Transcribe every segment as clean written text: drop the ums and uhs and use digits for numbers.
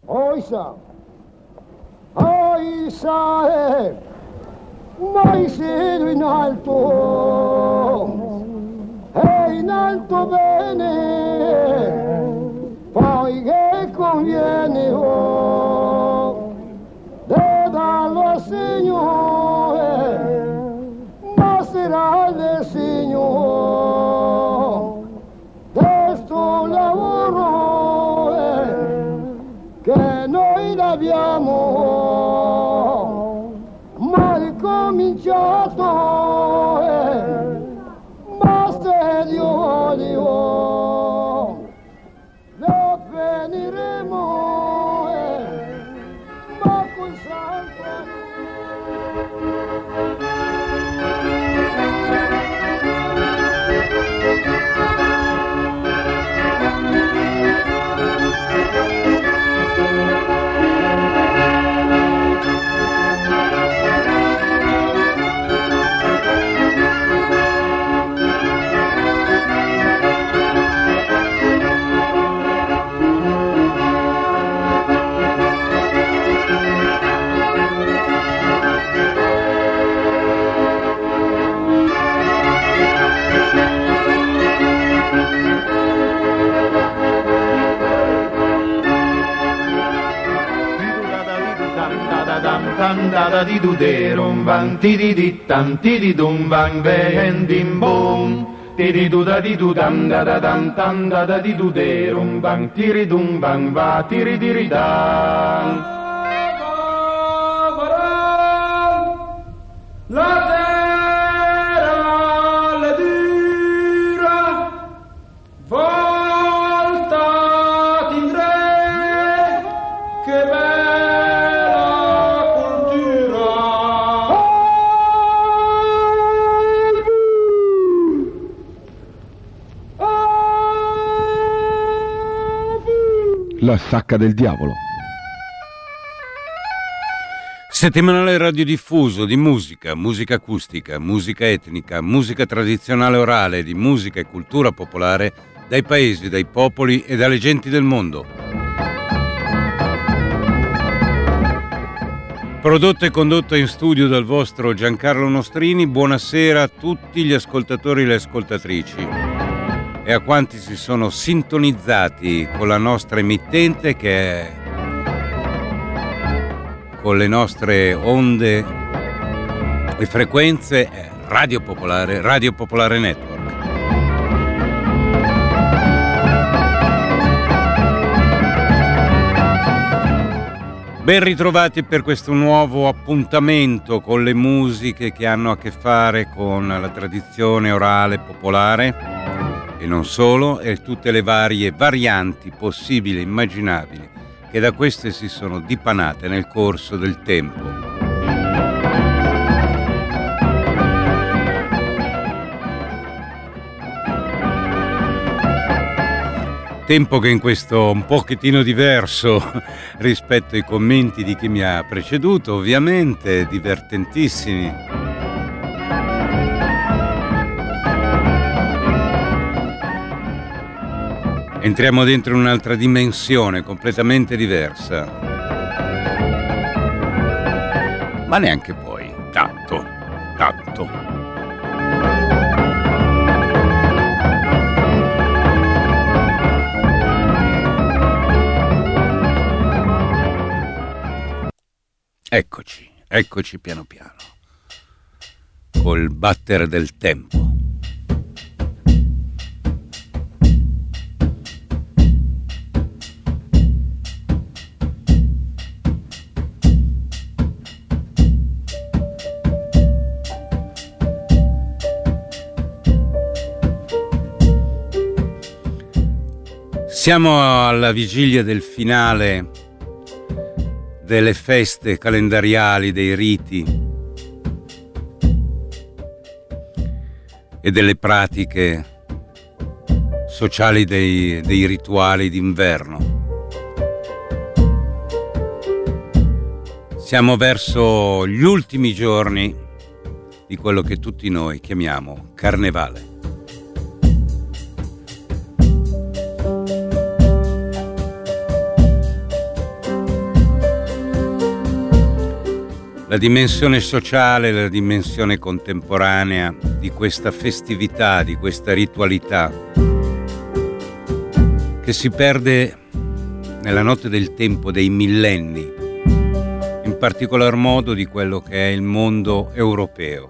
Oisa, mai siedo in alto bene, poi che conviene dallo Signore, ma sarà del Signore, questo lavoro che noi l'abbiamo mai cominciato, basta Dio, lo finiremo, ma col santo. Da di du de rum bang ti di tam ti di dum bang ven dim bom ti di du dam da dam tam da di du de rum bang ti ri dum bang va ti ri di ri dang. La terra le dura volta tindre che La sacca del diavolo. Settimanale radiodiffuso di musica, musica acustica, musica etnica, musica tradizionale orale, di musica e cultura popolare dai paesi, dai popoli e dalle genti del mondo. Prodotto e condotto in studio dal vostro Giancarlo Nostrini. Buonasera a tutti gli ascoltatori e le ascoltatrici e a quanti si sono sintonizzati con la nostra emittente, che è con le nostre onde e frequenze Radio Popolare Network. Ben ritrovati per questo nuovo appuntamento con le musiche che hanno a che fare con la tradizione orale popolare e non solo, e tutte le varie varianti possibili e immaginabili che da queste si sono dipanate nel corso del tempo. Tempo che in questo un pochettino diverso rispetto ai commenti di chi mi ha preceduto, ovviamente, divertentissimi. Entriamo dentro un'altra dimensione completamente diversa. Ma neanche poi, tanto. Eccoci piano piano, col battere del tempo. Siamo alla vigilia del finale delle feste calendariali, dei riti e delle pratiche sociali, dei rituali d'inverno. Siamo verso gli ultimi giorni di quello che tutti noi chiamiamo Carnevale. la dimensione sociale, la dimensione contemporanea di questa festività, di questa ritualità che si perde nella notte del tempo dei millenni, in particolar modo di quello che è il mondo europeo.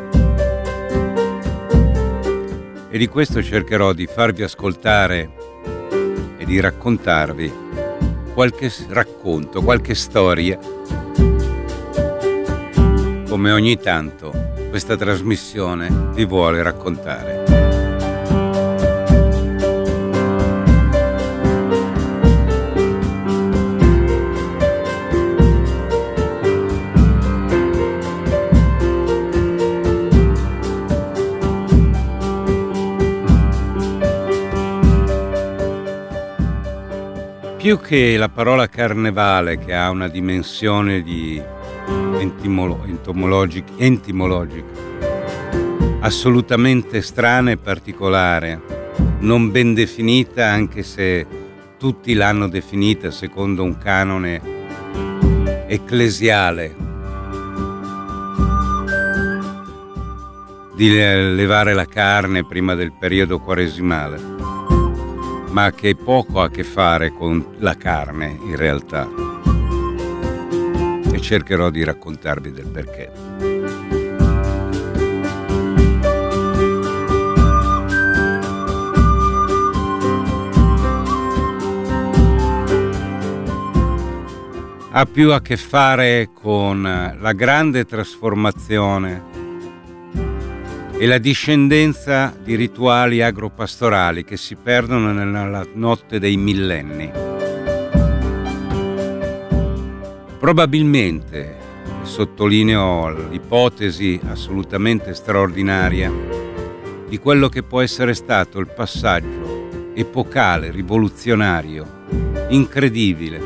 E di questo cercherò di farvi ascoltare e di raccontarvi qualche racconto, qualche storia, come ogni tanto questa trasmissione vi vuole raccontare. Più che la parola carnevale, che ha una dimensione di entomologica assolutamente strana e particolare, non ben definita, anche se tutti l'hanno definita secondo un canone ecclesiale di levare la carne prima del periodo quaresimale, ma che poco ha a che fare con la carne in realtà, e cercherò di raccontarvi del perché. Ha più a che fare con la grande trasformazione e la discendenza di rituali agropastorali che si perdono nella notte dei millenni. Probabilmente, sottolineo l'ipotesi assolutamente straordinaria di quello che può essere stato il passaggio epocale, rivoluzionario, incredibile,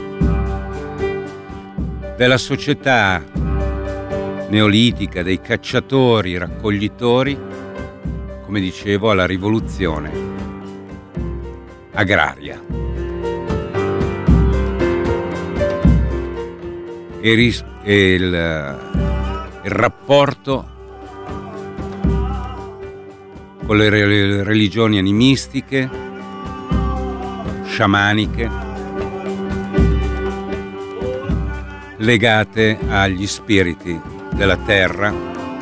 della società neolitica, dei cacciatori, raccoglitori, come dicevo, alla rivoluzione agraria. E il rapporto con le religioni animistiche, sciamaniche, legate agli spiriti della terra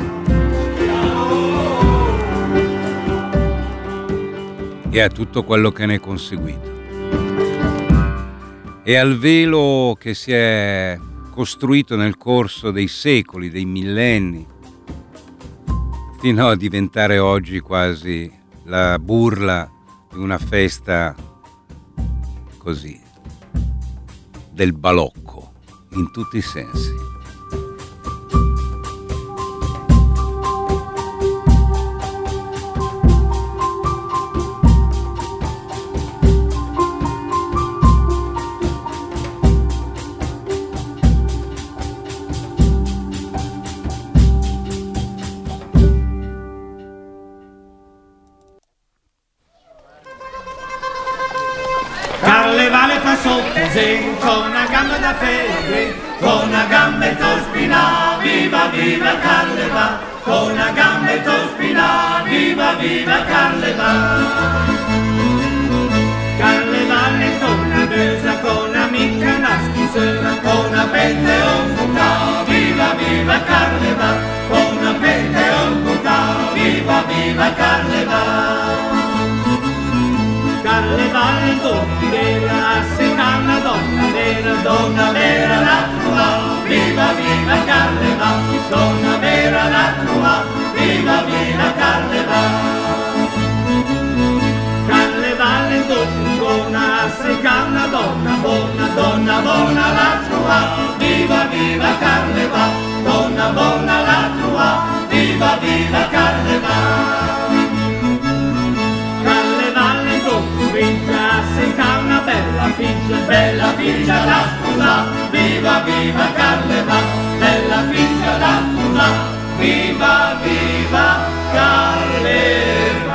e a tutto quello che ne è conseguito, e al velo che si è costruito nel corso dei secoli, dei millenni, fino a diventare oggi quasi la burla di una festa così, del balocco, in tutti i sensi. Carnevale fa sotto con una gamba da fede, con una gamba e tospina, viva viva Carnevale, con una gamba e tospina, viva viva Carnevale. Carnevale torna besa con amica naschi sera, con una pente un puntà, viva viva Carnevale, con una pente un puntà, viva viva Carnevale. Carnevale donna vera, secca una donna vera la tua, viva viva Carnevale, donna vera la tua, viva viva Carnevale. Carnevale donna, secca una donna buona la tua, viva viva Carnevale, donna buona la tua, viva viva Carnevale. Secca una bella figlia la sposa, viva viva Carnevale, bella figlia la sposa, viva viva Carnevale.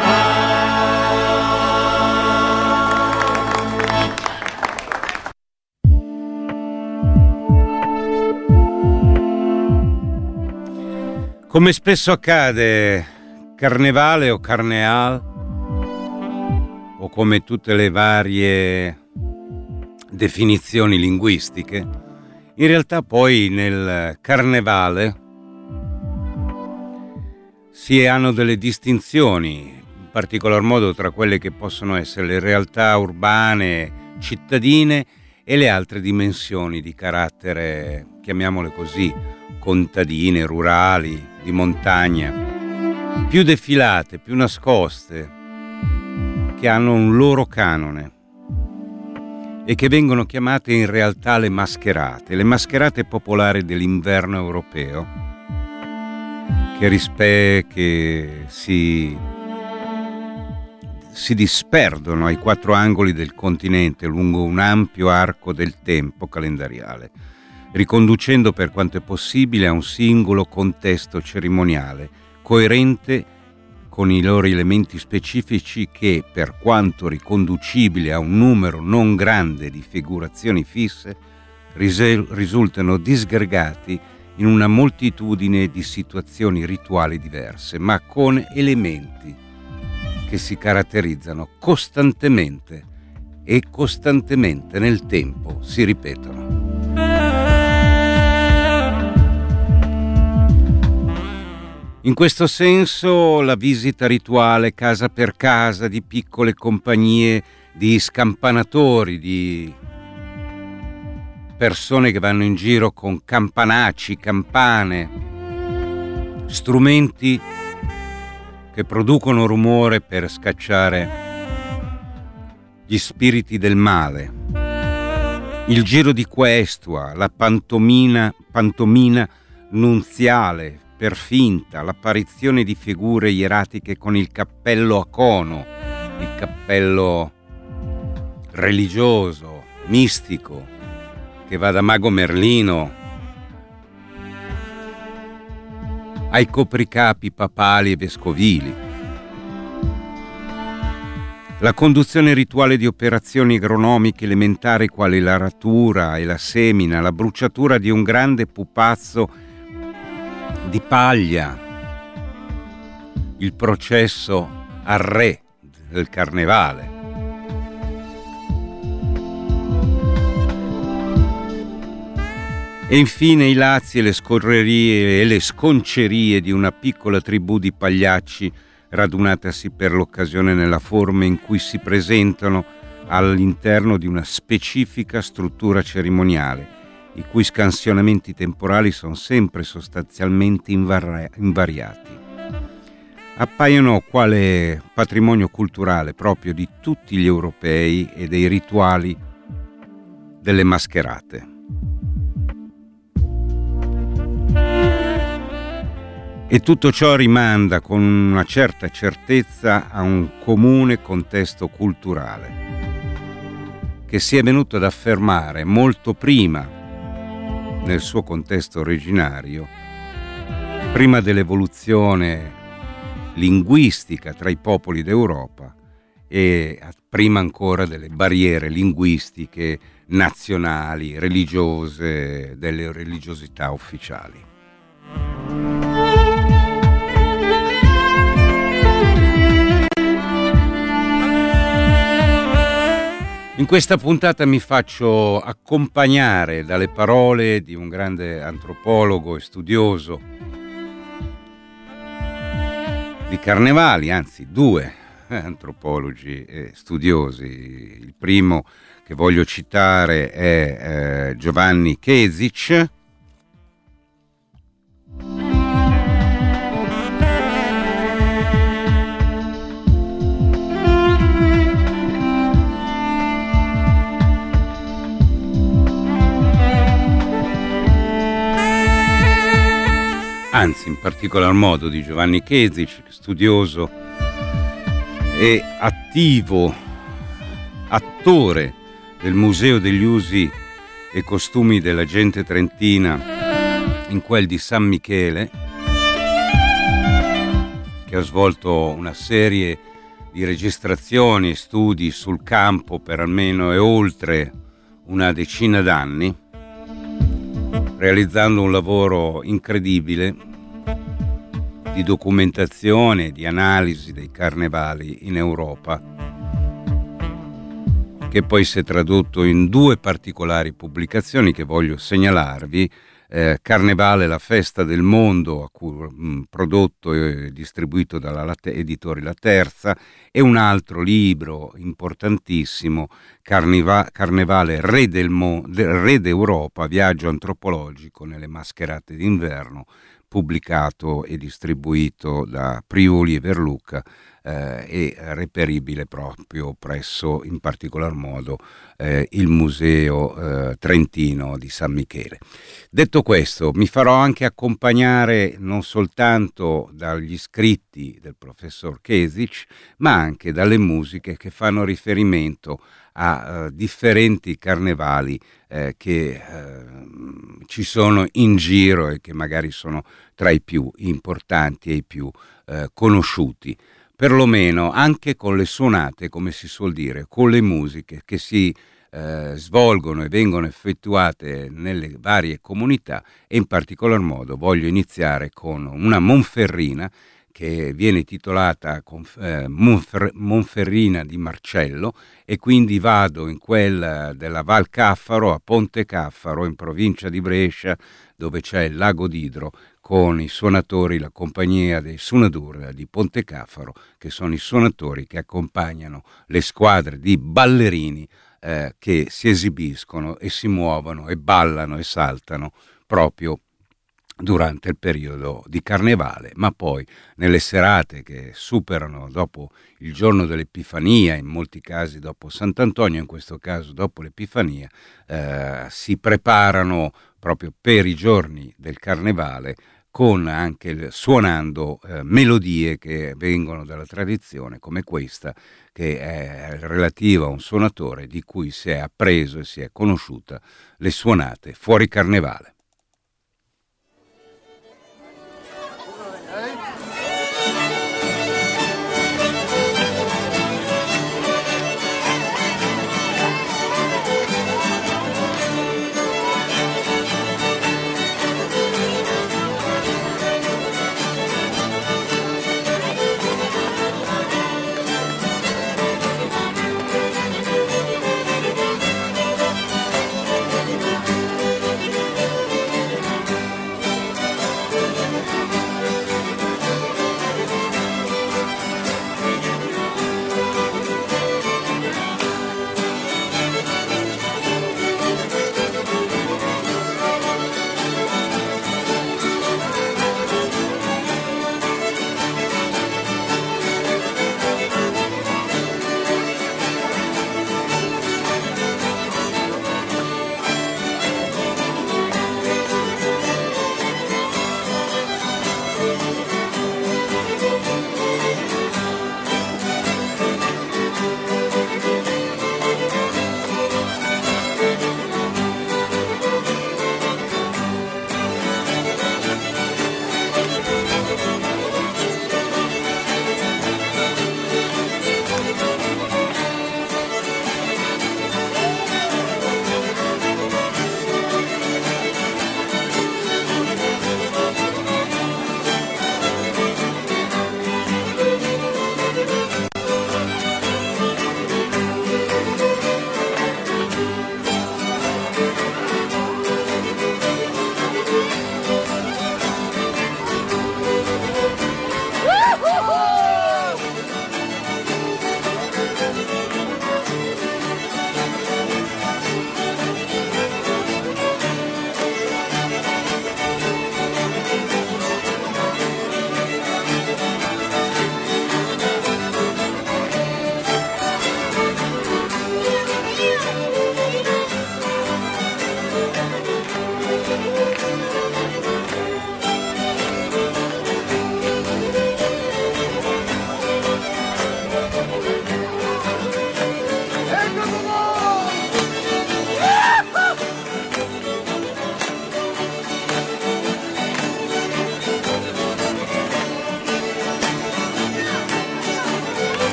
Come spesso accade, carnevale o carneal, o come tutte le varie definizioni linguistiche, in realtà poi nel carnevale si hanno delle distinzioni, in particolar modo tra quelle che possono essere le realtà urbane, cittadine e le altre dimensioni di carattere, chiamiamole così, contadine, rurali, di montagna, più defilate, più nascoste, che hanno un loro canone e che vengono chiamate in realtà le mascherate popolari dell'inverno europeo, che si disperdono ai quattro angoli del continente lungo un ampio arco del tempo calendariale, riconducendo per quanto è possibile a un singolo contesto cerimoniale, coerente con i loro elementi specifici che, per quanto riconducibile a un numero non grande di figurazioni fisse, risultano disgregati in una moltitudine di situazioni rituali diverse, ma con elementi che si caratterizzano costantemente e costantemente nel tempo si ripetono. In questo senso la visita rituale casa per casa di piccole compagnie di scampanatori, di persone che vanno in giro con campanacci, campane, strumenti che producono rumore per scacciare gli spiriti del male. Il giro di questua, la pantomina nunziale per finta, l'apparizione di figure ieratiche con il cappello a cono, il cappello religioso, mistico, che va da Mago Merlino ai copricapi papali e vescovili. La conduzione rituale di operazioni agronomiche elementari quali la ratura e la semina, la bruciatura di un grande pupazzo di paglia, il processo al re del carnevale. E infine i lazzi e le scorrerie e le sconcerie di una piccola tribù di pagliacci radunatasi per l'occasione nella forma in cui si presentano all'interno di una specifica struttura cerimoniale, i cui scansionamenti temporali sono sempre sostanzialmente invariati. Appaiono quale patrimonio culturale proprio di tutti gli europei e dei rituali delle mascherate. E tutto ciò rimanda con una certa certezza a un comune contesto culturale che si è venuto ad affermare molto prima nel suo contesto originario, prima dell'evoluzione linguistica tra i popoli d'Europa e prima ancora delle barriere linguistiche nazionali, religiose, delle religiosità ufficiali. In questa puntata mi faccio accompagnare dalle parole di un grande antropologo e studioso di carnevali, anzi due antropologi e studiosi. Il primo che voglio citare è Giovanni Kezic, anzi in particolar modo di Giovanni Kezic, studioso e attivo attore del Museo degli Usi e Costumi della Gente Trentina in quel di San Michele, che ha svolto una serie di registrazioni e studi sul campo per almeno e oltre una decina d'anni, realizzando un lavoro incredibile di documentazione, di analisi dei carnevali in Europa, che poi si è tradotto in 2 particolari pubblicazioni che voglio segnalarvi. Carnevale, la festa del mondo, prodotto e distribuito dalla Editori La Terza, e un altro libro importantissimo, Carnevale, Re d'Europa, viaggio antropologico nelle mascherate d'inverno, pubblicato e distribuito da Priuli e Verluca, e reperibile proprio presso, in particolar modo, il Museo Trentino di San Michele. Detto questo, mi farò anche accompagnare non soltanto dagli scritti del professor Kesic, ma anche dalle musiche che fanno riferimento a differenti carnevali che ci sono in giro e che magari sono tra i più importanti e i più conosciuti. Perlomeno anche con le suonate, come si suol dire, con le musiche che si svolgono e vengono effettuate nelle varie comunità, e in particolar modo voglio iniziare con una Monferrina che viene titolata Monferrina di Marcello, e quindi vado in quella della Val Caffaro, a Ponte Caffaro, in provincia di Brescia, dove c'è il lago d'Idro, con i suonatori, la compagnia dei Suonadur di Ponte Caffaro, che sono i suonatori che accompagnano le squadre di ballerini che si esibiscono e si muovono e ballano e saltano proprio durante il periodo di carnevale, ma poi nelle serate che superano dopo il giorno dell'Epifania, in molti casi dopo Sant'Antonio, in questo caso dopo l'Epifania, si preparano proprio per i giorni del carnevale, con anche suonando melodie che vengono dalla tradizione, come questa, che è relativa a un suonatore di cui si è appreso e si è conosciuta le suonate fuori carnevale.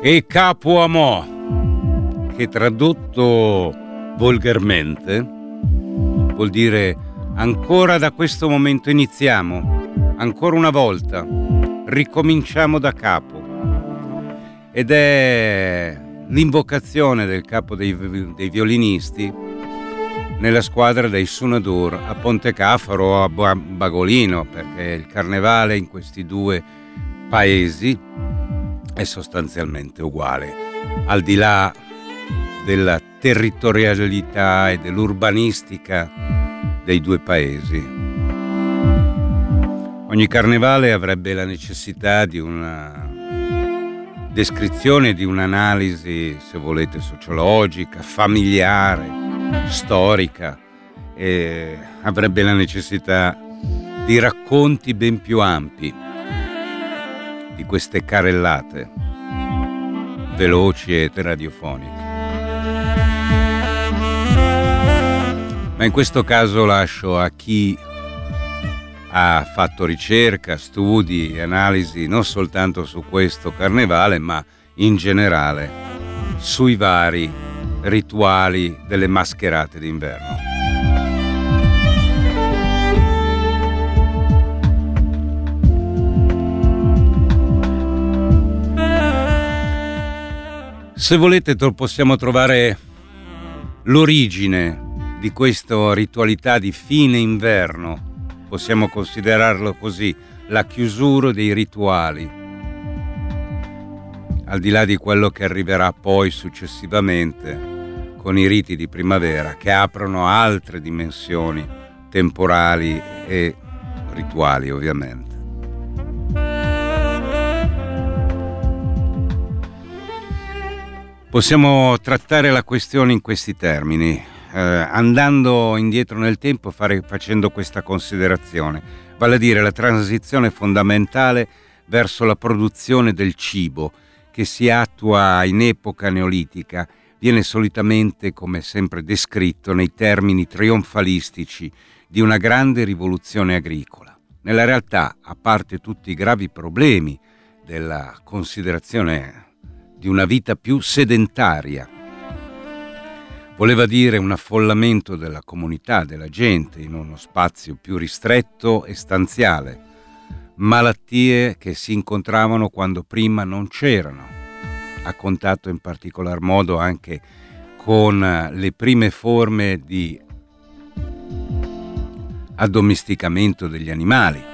E Capo Amò, che tradotto volgarmente vuol dire ancora da questo momento iniziamo, ancora una volta, ricominciamo da capo. Ed è l'invocazione del capo dei violinisti nella squadra dei Suonadur a Pontecafaro o a Bagolino, perché il carnevale in questi due paesi è sostanzialmente uguale, al di là della territorialità e dell'urbanistica dei due paesi. Ogni carnevale avrebbe la necessità di una descrizione, di un'analisi, se volete, sociologica, familiare, storica, e avrebbe la necessità di racconti ben più ampi di queste carrellate veloci e radiofoniche. Ma in questo caso lascio a chi ha fatto ricerca, studi e analisi non soltanto su questo carnevale, ma in generale sui vari rituali delle mascherate d'inverno. Se volete possiamo trovare l'origine di questa ritualità di fine inverno. Possiamo considerarlo così, la chiusura dei rituali, al di là di quello che arriverà poi successivamente con i riti di primavera, che aprono altre dimensioni temporali e rituali, ovviamente. Possiamo trattare la questione in questi termini, andando indietro nel tempo, facendo questa considerazione, vale a dire la transizione fondamentale verso la produzione del cibo che si attua in epoca neolitica viene solitamente, come sempre descritto, nei termini trionfalistici di una grande rivoluzione agricola. Nella realtà, a parte tutti i gravi problemi della considerazione di una vita più sedentaria, voleva dire un affollamento della comunità, della gente, in uno spazio più ristretto e stanziale, malattie che si incontravano quando prima non c'erano, a contatto in particolar modo anche con le prime forme di addomesticamento degli animali.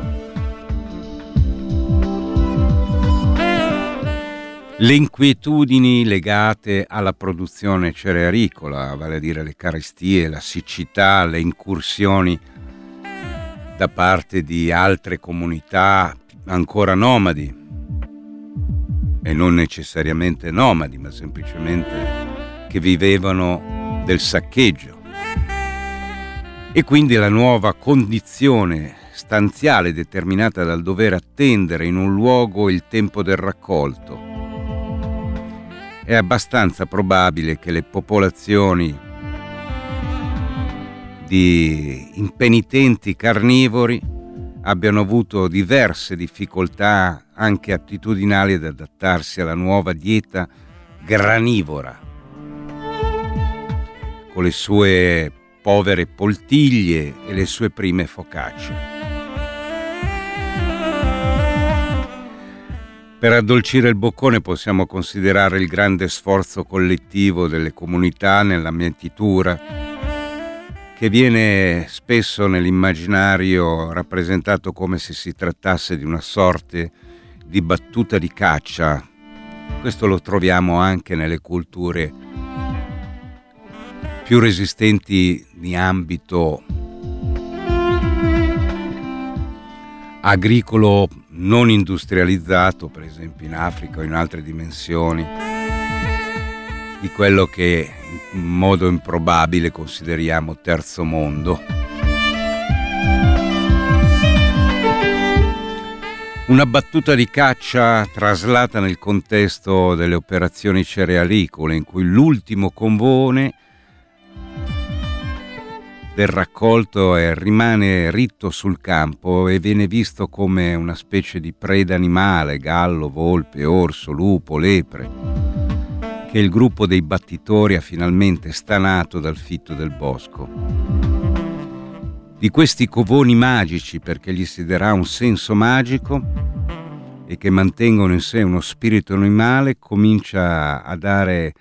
Le inquietudini legate alla produzione cerealicola, vale a dire le carestie, la siccità, le incursioni da parte di altre comunità ancora nomadi, e non necessariamente nomadi, ma semplicemente che vivevano del saccheggio. E quindi la nuova condizione stanziale determinata dal dover attendere in un luogo il tempo del raccolto. È abbastanza probabile che le popolazioni di impenitenti carnivori abbiano avuto diverse difficoltà anche attitudinali ad adattarsi alla nuova dieta granivora, con le sue povere poltiglie e le sue prime focacce. Per addolcire il boccone possiamo considerare il grande sforzo collettivo delle comunità nella mietitura, che viene spesso nell'immaginario rappresentato come se si trattasse di una sorte di battuta di caccia. Questo lo troviamo anche nelle culture più resistenti di ambito agricolo non industrializzato, per esempio in Africa o in altre dimensioni, di quello che in modo improbabile consideriamo terzo mondo. Una battuta di caccia traslata nel contesto delle operazioni cerealicole, in cui l'ultimo convone del raccolto rimane ritto sul campo e viene visto come una specie di preda animale, gallo, volpe, orso, lupo, lepre, che il gruppo dei battitori ha finalmente stanato dal fitto del bosco. Di questi covoni magici, perché gli si darà un senso magico e che mantengono in sé uno spirito animale, comincia a dare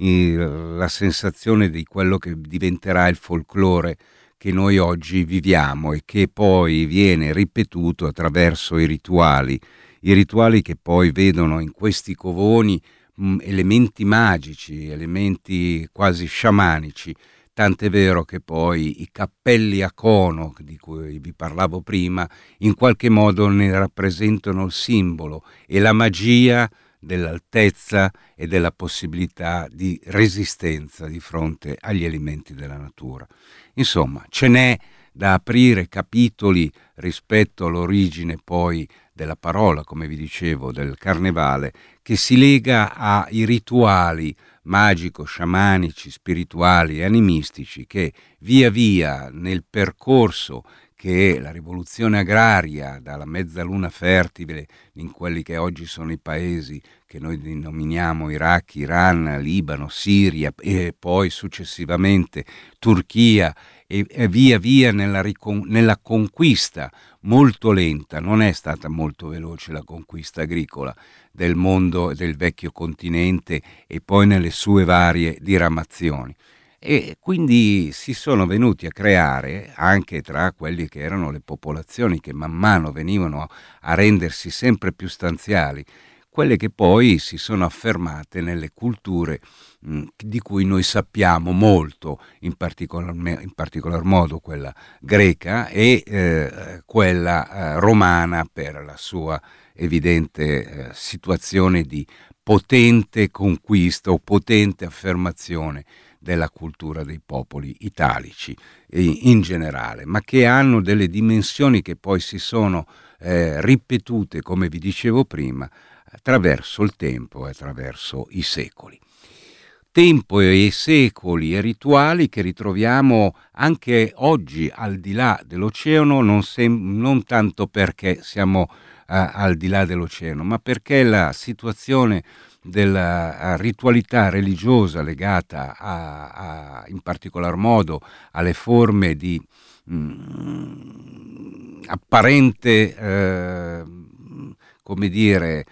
la sensazione di quello che diventerà il folklore che noi oggi viviamo e che poi viene ripetuto attraverso i rituali che poi vedono in questi covoni elementi magici, elementi quasi sciamanici, tant'è vero che poi i cappelli a cono di cui vi parlavo prima in qualche modo ne rappresentano il simbolo e la magia dell'altezza e della possibilità di resistenza di fronte agli elementi della natura. Insomma, ce n'è da aprire capitoli rispetto all'origine poi della parola, come vi dicevo, del carnevale, che si lega ai rituali magico-sciamanici, spirituali e animistici che via via nel percorso che la rivoluzione agraria, dalla mezzaluna fertile in quelli che oggi sono i paesi che noi denominiamo Iraq, Iran, Libano, Siria e poi successivamente Turchia e via via nella conquista molto lenta, non è stata molto veloce la conquista agricola del mondo, del vecchio continente e poi nelle sue varie diramazioni. E quindi si sono venuti a creare, anche tra quelli che erano le popolazioni che man mano venivano a rendersi sempre più stanziali, quelle che poi si sono affermate nelle culture di cui noi sappiamo molto, in particolar modo quella greca e quella romana per la sua evidente situazione di potente conquista o potente affermazione della cultura dei popoli italici in generale, ma che hanno delle dimensioni che poi si sono ripetute, come vi dicevo prima, attraverso il tempo e attraverso i secoli. Tempo e secoli e rituali che ritroviamo anche oggi al di là dell'oceano, non tanto perché siamo al di là dell'oceano, ma perché la situazione della ritualità religiosa legata in particolar modo alle forme di apparente come dire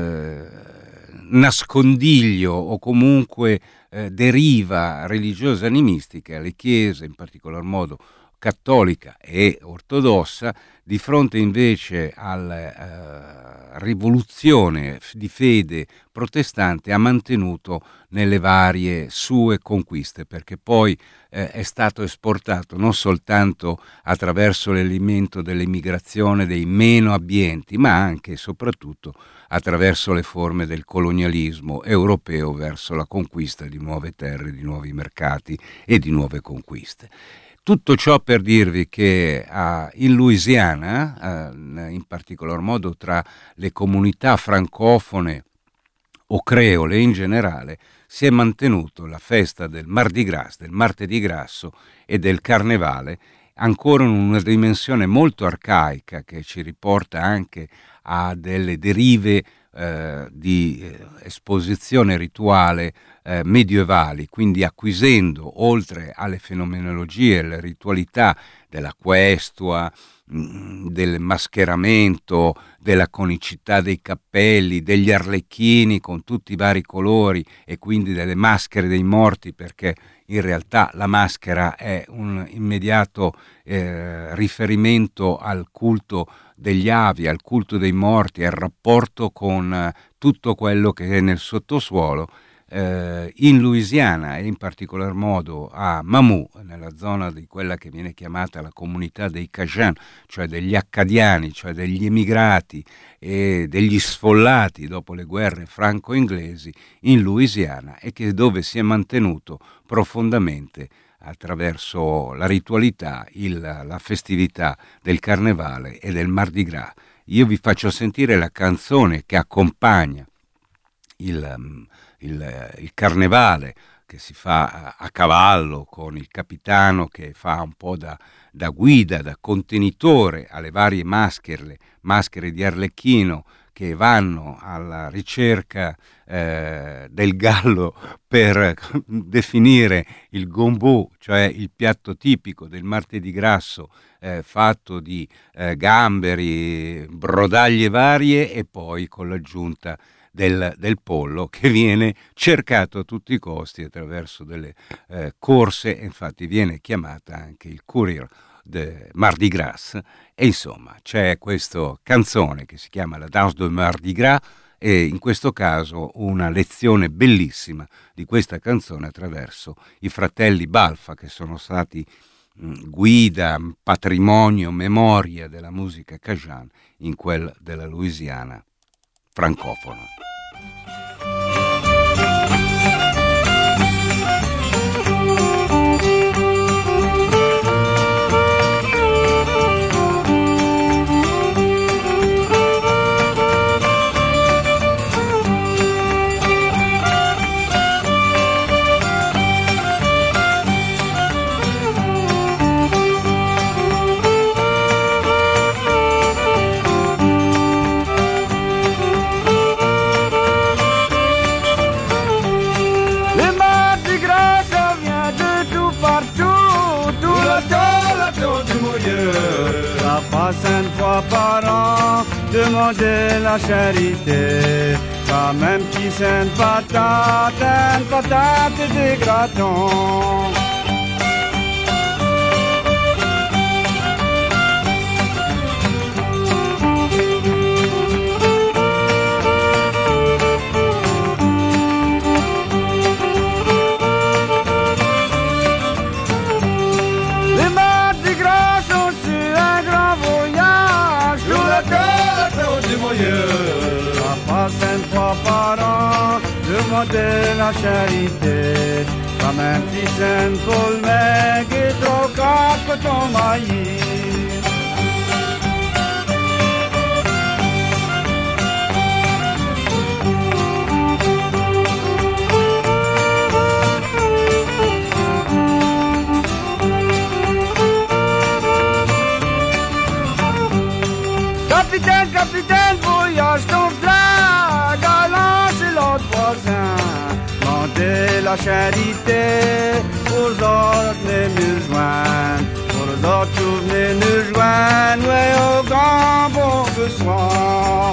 nascondiglio o comunque deriva religiosa animistica, le chiese in particolar modo cattolica e ortodossa, di fronte invece alla rivoluzione di fede protestante, ha mantenuto nelle varie sue conquiste, perché poi è stato esportato non soltanto attraverso l'elemento dell'emigrazione dei meno abbienti, ma anche e soprattutto attraverso le forme del colonialismo europeo verso la conquista di nuove terre, di nuovi mercati e di nuove conquiste. Tutto ciò per dirvi che in Louisiana, in particolar modo tra le comunità francofone o creole in generale, si è mantenuto la festa del Mardi Gras, del martedì grasso e del carnevale, ancora in una dimensione molto arcaica che ci riporta anche a delle derive di esposizione rituale medievali, quindi acquisendo oltre alle fenomenologie, alle ritualità della questua, del mascheramento, della conicità dei cappelli, degli arlecchini con tutti i vari colori e quindi delle maschere dei morti, perché in realtà la maschera è un immediato riferimento al culto degli avi, al culto dei morti, al rapporto con tutto quello che è nel sottosuolo. In Louisiana e in particolar modo a Mamou, nella zona di quella che viene chiamata la comunità dei Cajun, cioè degli accadiani, cioè degli emigrati e degli sfollati dopo le guerre franco-inglesi in Louisiana, e che dove si è mantenuto profondamente attraverso la ritualità, la festività del carnevale e del Mardi Gras. Io vi faccio sentire la canzone che accompagna il carnevale, che si fa a cavallo con il capitano che fa un po' da guida, da contenitore alle varie maschere di Arlecchino che vanno alla ricerca del gallo per definire il gombo, cioè il piatto tipico del martedì grasso fatto di gamberi, brodaglie varie e poi con l'aggiunta del pollo che viene cercato a tutti i costi attraverso delle corse, infatti viene chiamata anche il courier de Mardi Gras. E insomma c'è questa canzone che si chiama La Danse de Mardi Gras e in questo caso una lezione bellissima di questa canzone attraverso i fratelli Balfa, che sono stati guida, patrimonio, memoria della musica Cajun in quella della Louisiana francofona. Ça passe une fois par an, demander la charité. Quand même si c'est une patate des gratons. Ça passe une fois par an, demander la charité. Quand même si c'est une poule, mec, et trop quatre ton maïs. Capitaine, capitaine, voyage ton flag, galant chez l'autre voisin. Demandez la charité, aux autres venez nous joindre. Pour les autres venez nous joindre, ouais, au grand bon soir.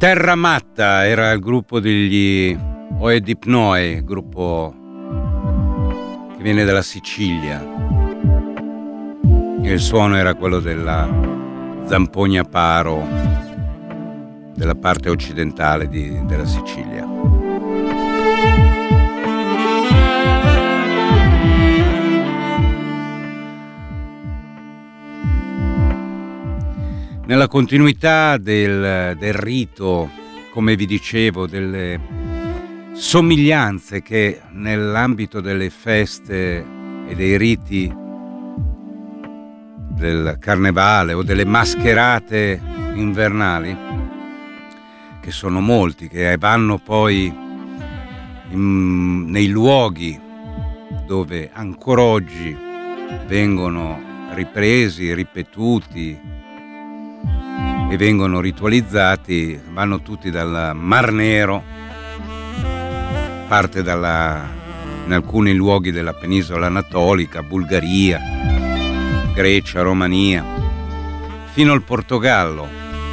Terra Matta era il gruppo degli Oedipnoe, gruppo che viene dalla Sicilia, e il suono era quello della zampogna paro della parte occidentale della Sicilia. Nella continuità del rito, come vi dicevo, delle somiglianze che nell'ambito delle feste e dei riti del carnevale o delle mascherate invernali, che sono molti, che vanno poi nei luoghi dove ancora oggi vengono ripresi, ripetuti e vengono ritualizzati, vanno tutti dal Mar Nero, parte in alcuni luoghi della penisola anatolica, Bulgaria, Grecia, Romania, fino al Portogallo.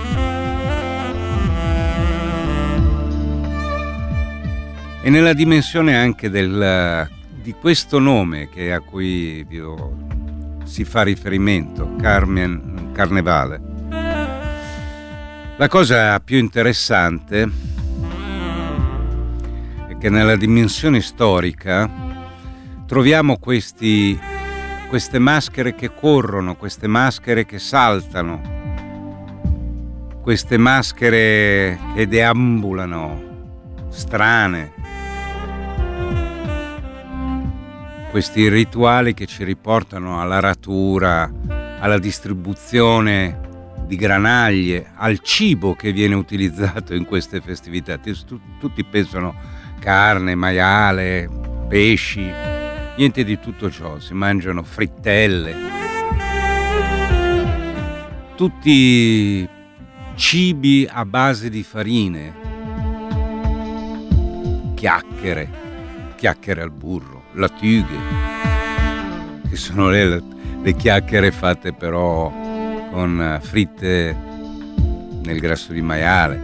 E nella dimensione anche di questo nome a cui si fa riferimento, Carnevale. La cosa più interessante è che nella dimensione storica troviamo queste maschere che corrono, queste maschere che saltano, queste maschere che deambulano, strane, questi rituali che ci riportano all'aratura, alla distribuzione di granaglie, al cibo che viene utilizzato in queste festività. Tutti pensano carne, maiale, pesci, niente di tutto ciò, si mangiano frittelle, tutti cibi a base di farine, chiacchiere al burro, latughe, che sono le chiacchiere fatte però con fritte nel grasso di maiale.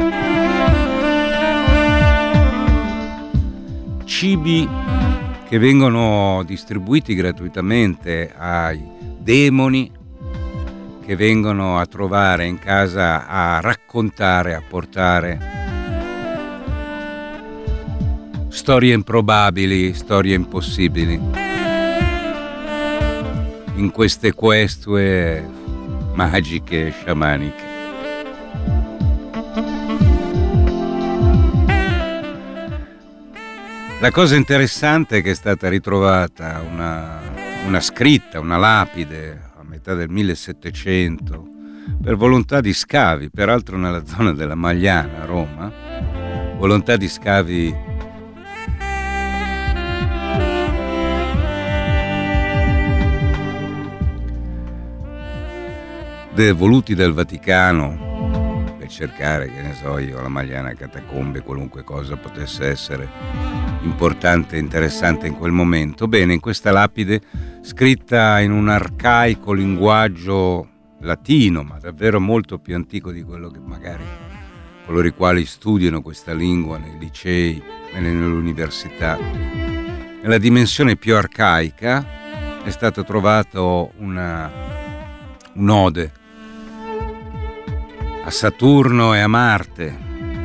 Cibi che vengono distribuiti gratuitamente ai demoni che vengono a trovare in casa, a raccontare, a portare storie improbabili, storie impossibili in queste questue magiche e sciamaniche. La cosa interessante è che è stata ritrovata una scritta, una lapide a metà del 1700 per volontà di scavi, peraltro nella zona della Magliana a Roma, volontà di scavi voluti dal Vaticano per cercare, che ne so io, la Magliana, catacombe, qualunque cosa potesse essere importante e interessante in quel momento. Bene, in questa lapide, scritta in un arcaico linguaggio latino, ma davvero molto più antico di quello che magari coloro i quali studiano questa lingua nei licei e nelle università, nella dimensione più arcaica è stato trovato un'ode a Saturno e a Marte,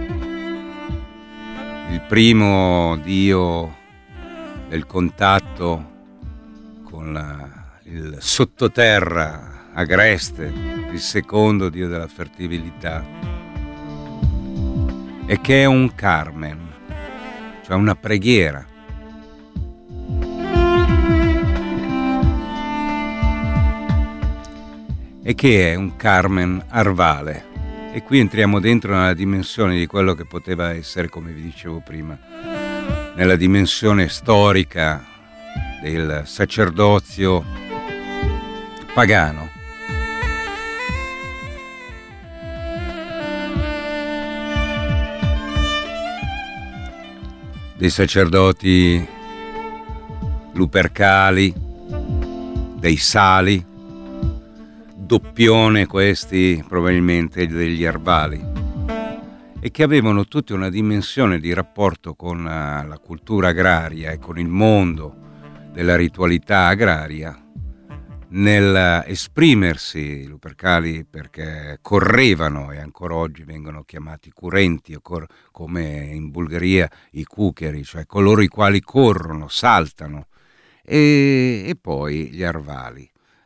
il primo dio del contatto con il sottoterra agreste, il secondo dio della fertilità, e che è un Carmen, cioè una preghiera. E che è un Carmen Arvale. E qui entriamo dentro nella dimensione di quello che poteva essere, come vi dicevo prima, nella dimensione storica del sacerdozio pagano. Dei sacerdoti lupercali, dei sali, doppione questi probabilmente degli Arvali, e che avevano tutte una dimensione di rapporto con la cultura agraria e con il mondo della ritualità agraria nel esprimersi. I Lupercali, perché correvano e ancora oggi vengono chiamati curenti, come in Bulgaria i cucheri, cioè coloro i quali corrono, saltano, e poi gli arvali.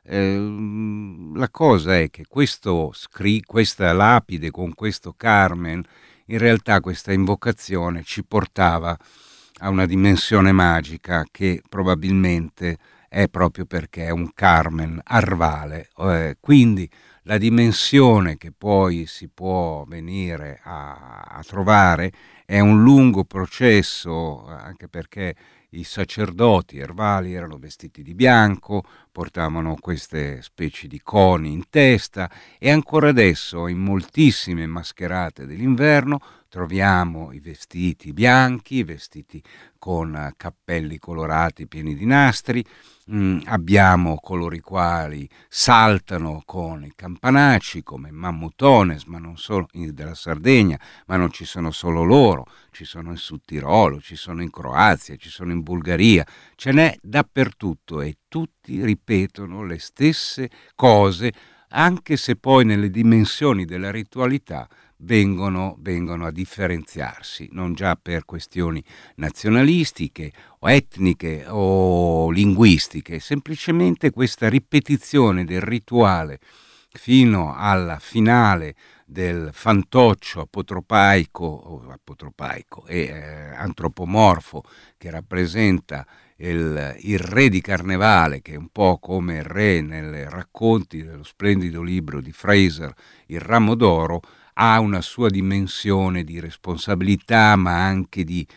La cosa è che questa lapide con questo Carmen, in realtà questa invocazione ci portava a una dimensione magica che probabilmente è proprio perché è un Carmen arvale, quindi la dimensione che poi si può venire a trovare è un lungo processo, anche perché i sacerdoti ervali erano vestiti di bianco, portavano queste specie di coni in testa, e ancora adesso in moltissime mascherate dell'inverno troviamo i vestiti bianchi, vestiti con cappelli colorati pieni di nastri. Abbiamo coloro i quali saltano con i campanacci come Mammutones, ma non solo della Sardegna, ma non ci sono solo loro, ci sono in Sud Tirolo, ci sono in Croazia, ci sono in Bulgaria, ce n'è dappertutto e tutti ripetono le stesse cose, anche se poi nelle dimensioni della ritualità vengono a differenziarsi, non già per questioni nazionalistiche o etniche o linguistiche, semplicemente questa ripetizione del rituale fino alla finale del fantoccio apotropaico e antropomorfo, che rappresenta il re di Carnevale, che è un po' come il re nei racconti dello splendido libro di Fraser, Il ramo d'oro, ha una sua dimensione di responsabilità, ma anche di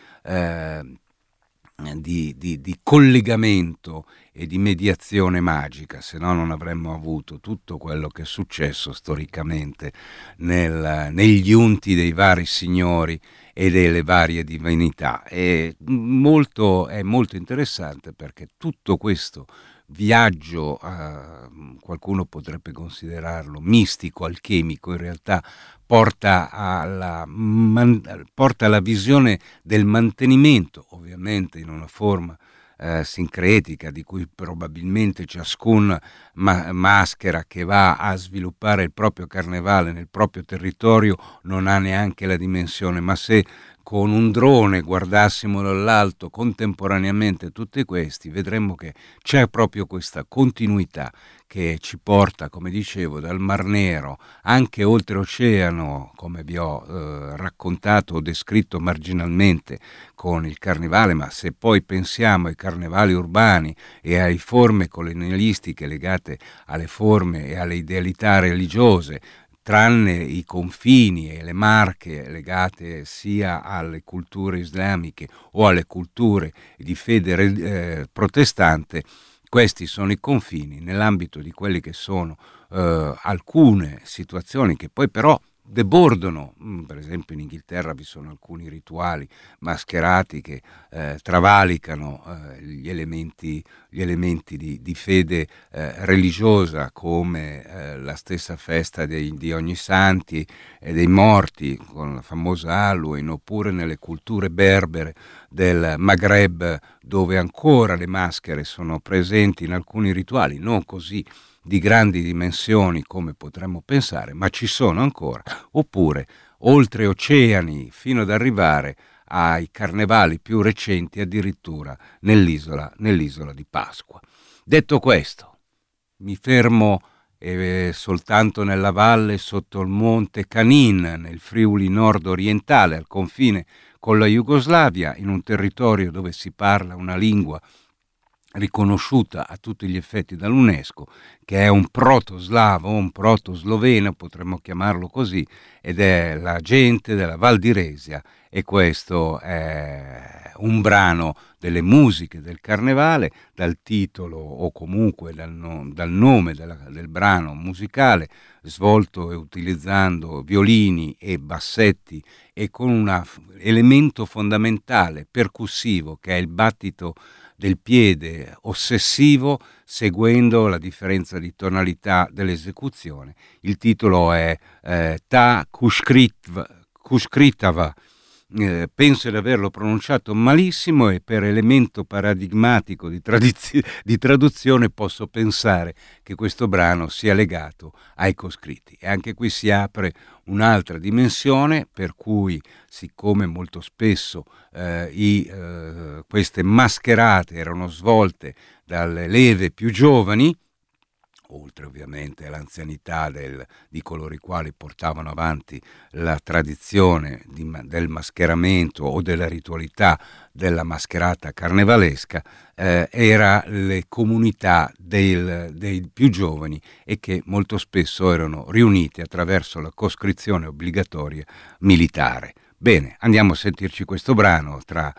collegamento e di mediazione magica, se no non avremmo avuto tutto quello che è successo storicamente negli unti dei vari signori e delle varie divinità. È molto interessante, perché tutto questo viaggio, qualcuno potrebbe considerarlo mistico, alchemico, in realtà porta alla visione del mantenimento, ovviamente in una forma sincretica, di cui probabilmente ciascun maschera che va a sviluppare il proprio carnevale nel proprio territorio non ha neanche la dimensione, ma se con un drone guardassimo dall'alto contemporaneamente tutti questi, vedremmo che c'è proprio questa continuità che ci porta, come dicevo, dal Mar Nero anche oltreoceano, come vi ho raccontato o descritto marginalmente con il carnevale, ma se poi pensiamo ai carnevali urbani e alle forme colonialistiche legate alle forme e alle idealità religiose, tranne i confini e le marche legate sia alle culture islamiche o alle culture di fede protestante, questi sono i confini nell'ambito di quelli che sono alcune situazioni che poi però debordano. Per esempio in Inghilterra vi sono alcuni rituali mascherati che travalicano gli elementi di fede religiosa, come la stessa festa di Ognissanti e dei morti con la famosa Halloween, oppure nelle culture berbere del Maghreb, dove ancora le maschere sono presenti in alcuni rituali, non così di grandi dimensioni come potremmo pensare, ma ci sono ancora, oppure oltre oceani fino ad arrivare ai carnevali più recenti, addirittura nell'isola di Pasqua. Detto questo, mi fermo soltanto nella valle sotto il monte Canin, nel Friuli nord-orientale, al confine con la Jugoslavia, in un territorio dove si parla una lingua riconosciuta a tutti gli effetti dall'UNESCO, che è un proto-slavo, un proto-sloveno, potremmo chiamarlo così, ed è la gente della Val di Resia, e questo è un brano delle musiche del carnevale, dal titolo o comunque dal nome del brano musicale, svolto e utilizzando violini e bassetti e con un elemento fondamentale percussivo che è il battito del piede ossessivo, seguendo la differenza di tonalità dell'esecuzione. Il titolo è Ta Kushkritv Kushkritava. Penso di averlo pronunciato malissimo e per elemento paradigmatico di traduzione posso pensare che questo brano sia legato ai coscritti. E anche qui si apre un'altra dimensione, per cui siccome molto spesso queste mascherate erano svolte dalle leve più giovani, oltre ovviamente all'anzianità di coloro i quali portavano avanti la tradizione del mascheramento o della ritualità della mascherata carnevalesca, era le comunità dei più giovani e che molto spesso erano riunite attraverso la coscrizione obbligatoria militare. Bene, andiamo a sentirci questo brano tra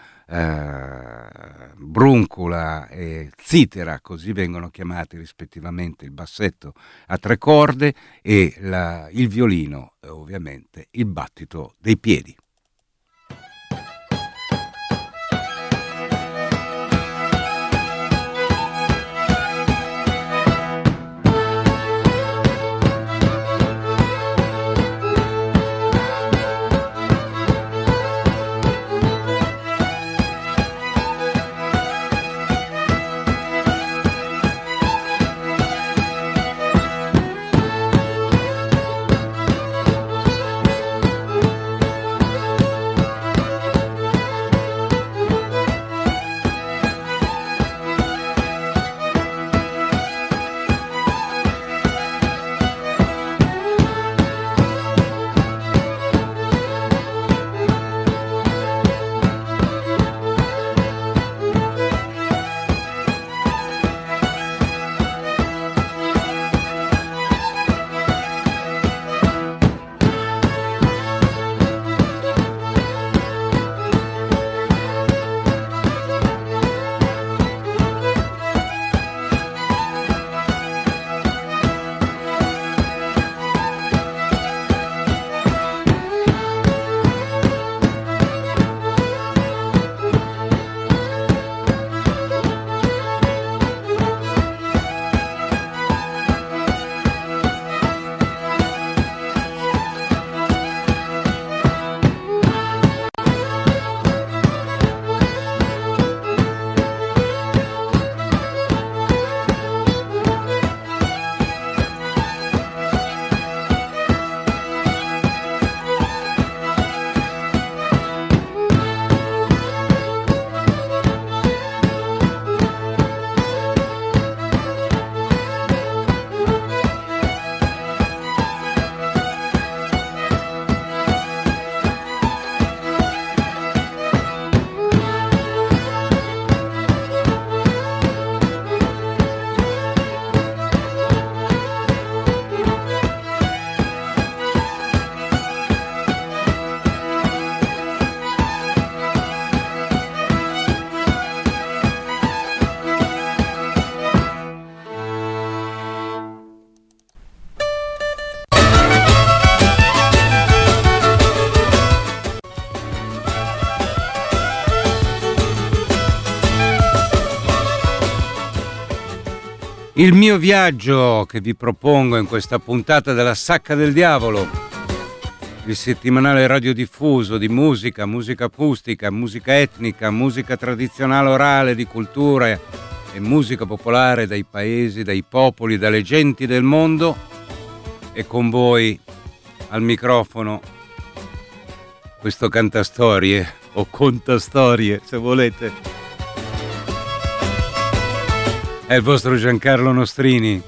Bruncula e Zitera, così vengono chiamati rispettivamente il bassetto a 3 corde e il violino, ovviamente il battito dei piedi. Il mio viaggio che vi propongo in questa puntata della Sacca del Diavolo, il settimanale radiodiffuso di musica, musica acustica, musica etnica, musica tradizionale orale, di cultura e musica popolare dai paesi, dai popoli, dalle genti del mondo, e con voi al microfono questo cantastorie o contastorie, se volete. È il vostro Giancarlo Nostrini.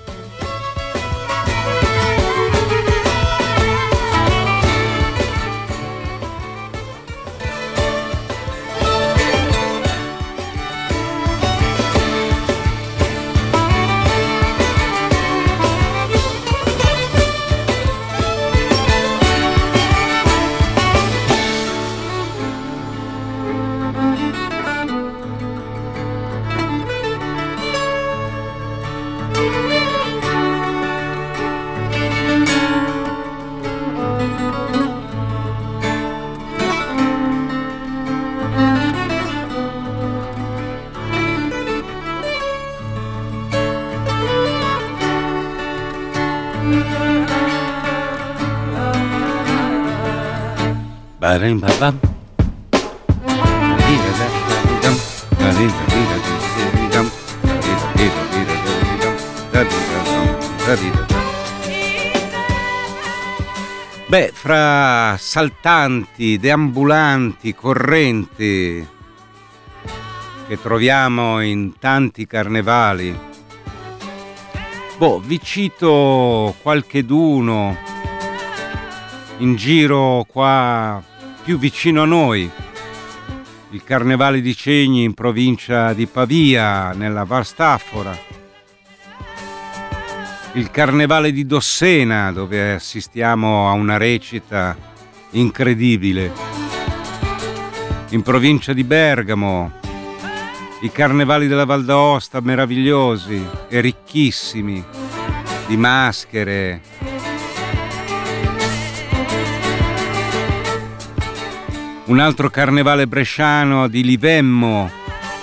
Beh, fra saltanti, deambulanti, correnti che troviamo in tanti carnevali, vi cito qualcheduno in giro qua più vicino a noi. Il Carnevale di Cegni in provincia di Pavia, nella Val Staffora. Il Carnevale di Dossena, dove assistiamo a una recita incredibile. In provincia di Bergamo, i carnevali della Val d'Aosta meravigliosi e ricchissimi di maschere. Un altro carnevale bresciano di Livemmo.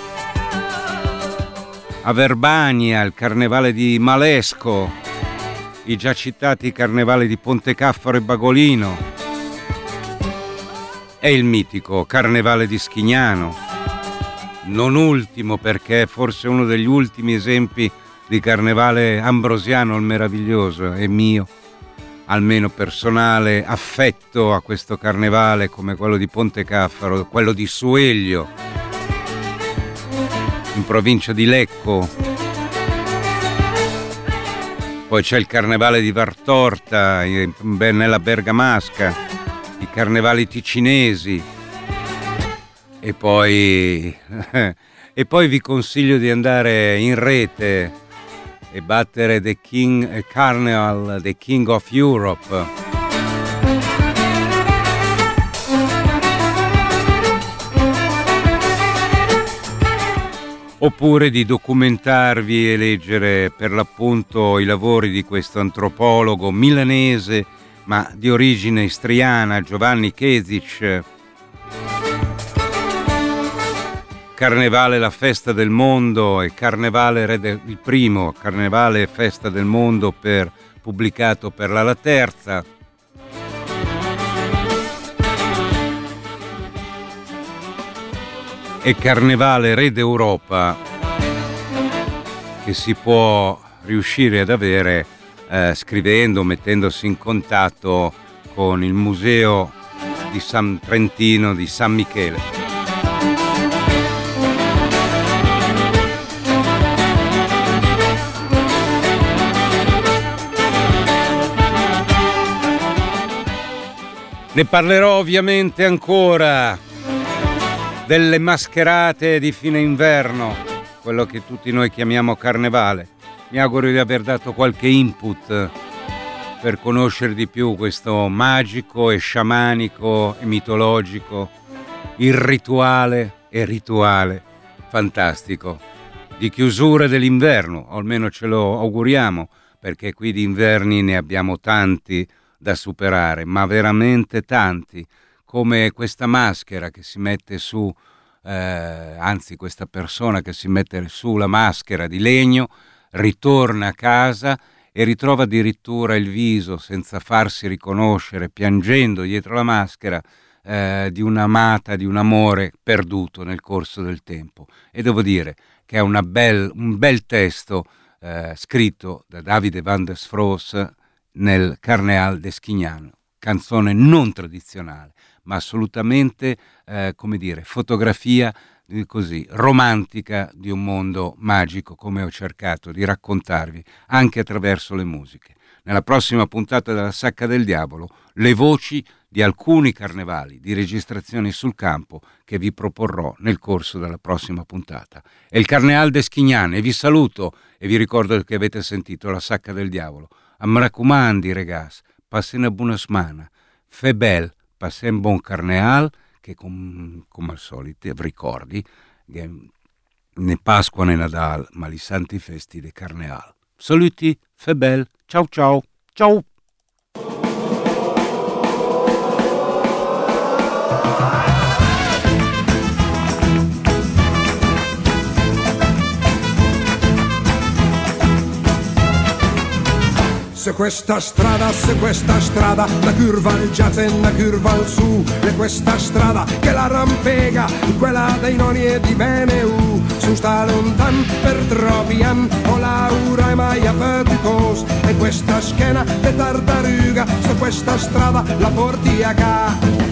A Verbania, il carnevale di Malesco, i già citati carnevali di Pontecaffaro e Bagolino e il mitico carnevale di Schignano, non ultimo perché è forse uno degli ultimi esempi di carnevale ambrosiano il meraviglioso e mio, almeno personale, affetto a questo carnevale come quello di Pontecaffaro, quello di Sueglio in provincia di Lecco. Poi c'è il carnevale di Vartorta nella Bergamasca, i carnevali ticinesi e poi vi consiglio di andare in rete e battere The King Carnival, The King of Europe. Oppure di documentarvi e leggere per l'appunto i lavori di questo antropologo milanese ma di origine istriana, Giovanni Kezic. Carnevale, la festa del mondo, e Carnevale il primo Carnevale festa del mondo pubblicato per la Terza. E Carnevale Re d'Europa, che si può riuscire ad avere scrivendo, mettendosi in contatto con il Museo di San Trentino di San Michele. Ne parlerò ovviamente ancora delle mascherate di fine inverno, quello che tutti noi chiamiamo carnevale. Mi auguro di aver dato qualche input per conoscere di più questo magico e sciamanico e mitologico, irrituale e rituale fantastico di chiusura dell'inverno, o almeno ce lo auguriamo, perché qui di inverni ne abbiamo tanti da superare, ma veramente tanti. Come questa maschera che si mette su, anzi questa persona che si mette su la maschera di legno, ritorna a casa e ritrova addirittura il viso senza farsi riconoscere, piangendo dietro la maschera di un'amata, di un amore perduto nel corso del tempo. E devo dire che è un bel testo scritto da Davide van der Sfroos nel Carneal de Schignano, canzone non tradizionale, ma assolutamente, fotografia così romantica di un mondo magico, come ho cercato di raccontarvi anche attraverso le musiche. Nella prossima puntata della Sacca del Diavolo, le voci di alcuni carnevali, di registrazioni sul campo che vi proporrò nel corso della prossima puntata. È il Carneal de Schignano e vi saluto e vi ricordo che avete sentito la Sacca del Diavolo. Am raccomandi, ragazzi, passate una buona settimana, fe bel, passate un buon carneal, che come al solito ricordi né Pasqua né Nadal, ma li santi festi de carneal. Saluti, fe bel, ciao ciao, ciao! Se questa strada, la curva al jazz e la curva al su, e questa strada che la rampega, quella dei noni e di Beneu, su sta lontan per troppi anni, o Laura e mai a faticos, e questa schiena de tartaruga, su questa strada la porti a ca.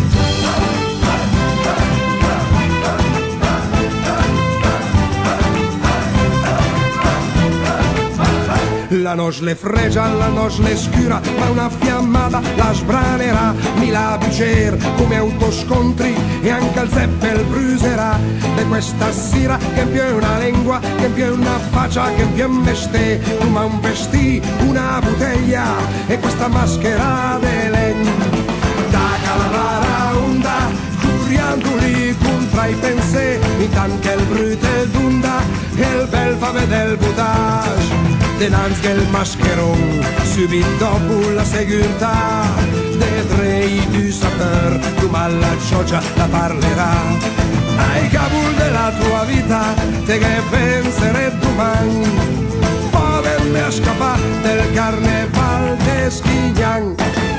La noce le fregia, la noce le scura, ma una fiammata la sbranerà, mi la bicer come autoscontri e anche al zeppel bruserà. E questa sera che più una lingua, che più una faccia, che più meste, come un vestì, una bottiglia e questa maschera de legno. Da calavara onda, curiandoli contra i pensieri, intanto che il brute d'onda e il bel fave del butage. Denanzi che il mascheron, subito dopo la segurità, dei tre du sapeur, tu la cioccia la parlerà. Ai cabul della tua vita, te che penserai domani, poverne a scappare del carneval de Schignan.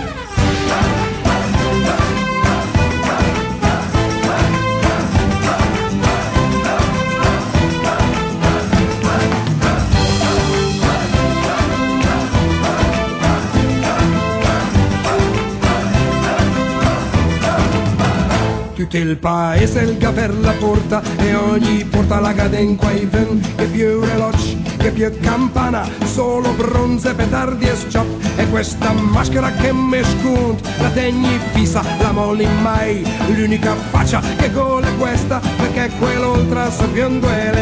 Tutto il paese il per la porta e ogni porta la cadenca i ven, che più veloce, che più campana, solo bronze, petardi e sciop. E questa maschera che mi sconto, la tegni fissa, la molli mai, l'unica faccia che gole questa, perché quell'oltre sapendo è